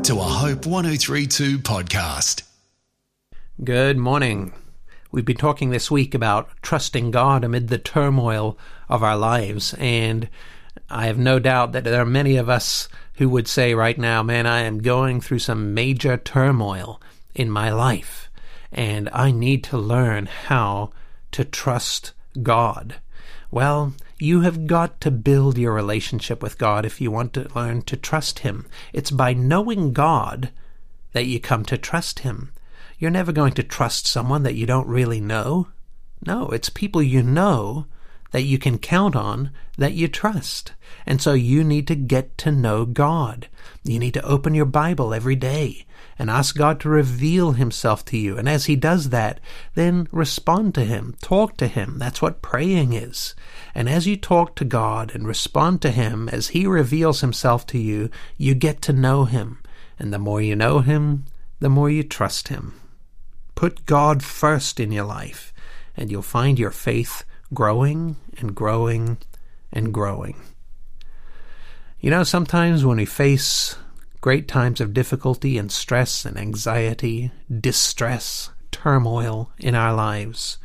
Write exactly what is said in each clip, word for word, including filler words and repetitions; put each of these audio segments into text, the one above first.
to a Hope one oh three point two podcast. Good morning. We've been talking this week about trusting God amid the turmoil of our lives, and I have no doubt that there are many of us who would say right now, man, I am going through some major turmoil in my life, and I need to learn how to trust God. Well, you have got to build your relationship with God if you want to learn to trust Him. It's by knowing God that you come to trust Him. You're never going to trust someone that you don't really know. No, it's people you know that you can count on that you trust. And so you need to get to know God. You need to open your Bible every day and ask God to reveal Himself to you. And as He does that, then respond to Him. Talk to Him. That's what praying is. And as you talk to God and respond to Him, as He reveals Himself to you, you get to know Him. And the more you know Him, the more you trust Him. Put God first in your life, and you'll find your faith growing and growing and growing. You know, sometimes when we face great times of difficulty and stress and anxiety, distress, turmoil in our lives,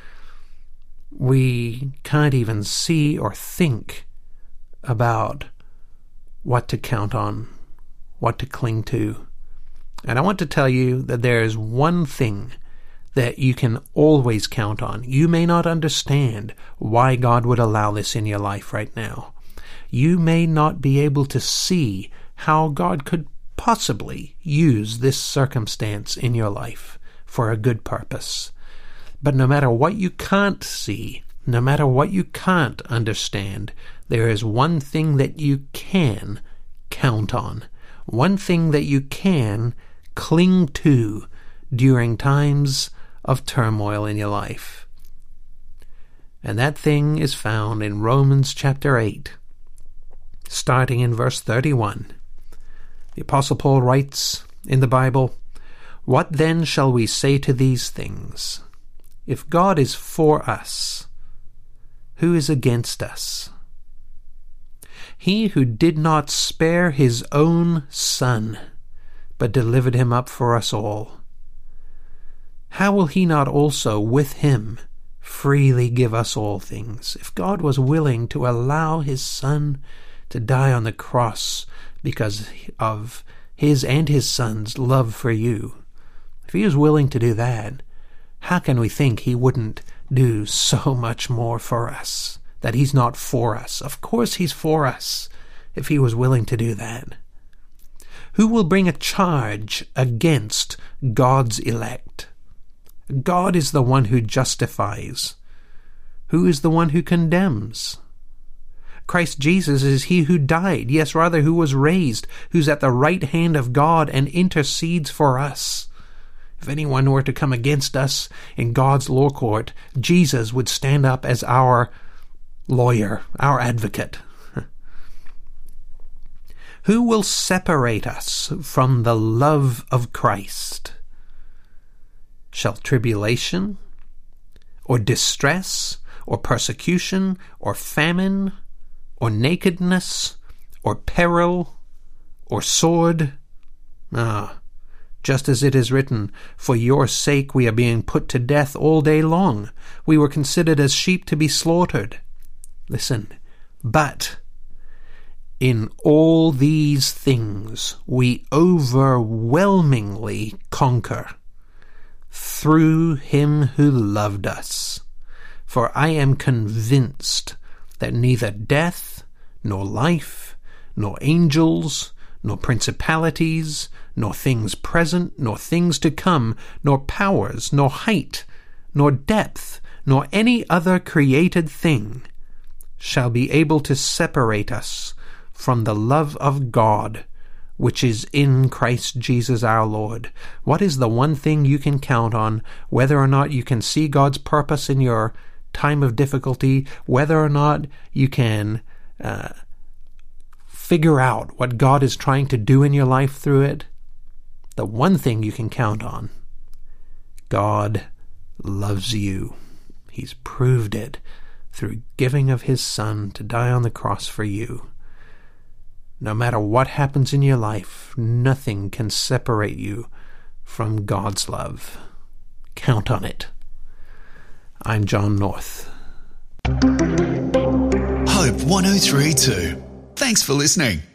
we can't even see or think about what to count on, what to cling to. And I want to tell you that there is one thing that you can always count on. You may not understand why God would allow this in your life right now. You may not be able to see how God could possibly use this circumstance in your life for a good purpose. But no matter what you can't see, no matter what you can't understand, there is one thing that you can count on. One thing that you can cling to during times of turmoil in your life. And that thing is found in Romans chapter eight, starting in verse thirty-one. The Apostle Paul writes in the Bible, "What then shall we say to these things? If God is for us, who is against us? He who did not spare His own Son, but delivered Him up for us all, how will He not also with Him freely give us all things?" If God was willing to allow His Son to die on the cross because of His and His Son's love for you, if He was willing to do that, how can we think He wouldn't do so much more for us? That He's not for us? Of course He's for us if He was willing to do that. Who will bring a charge against God's elect? God is the one who justifies. Who is the one who condemns? Christ Jesus is He who died, yes, rather, who was raised, who's at the right hand of God and intercedes for us. If anyone were to come against us in God's law court, Jesus would stand up as our lawyer, our advocate. Who will separate us from the love of Christ? Shall tribulation, or distress, or persecution, or famine, or nakedness, or peril, or sword? Ah, just as it is written, "For your sake we are being put to death all day long. We were considered as sheep to be slaughtered." Listen, but in all these things we overwhelmingly conquer through Him who loved us. For I am convinced that neither death, nor life, nor angels, nor principalities, nor things present, nor things to come, nor powers, nor height, nor depth, nor any other created thing shall be able to separate us from the love of God, which is in Christ Jesus our Lord. What is the one thing you can count on, whether or not you can see God's purpose in your time of difficulty, whether or not you can uh, figure out what God is trying to do in your life through it? The one thing you can count on: God loves you. He's proved it through giving of His Son to die on the cross for you. No matter what happens in your life, nothing can separate you from God's love. Count on it. I'm John North. Hope one oh three point two. Thanks for listening.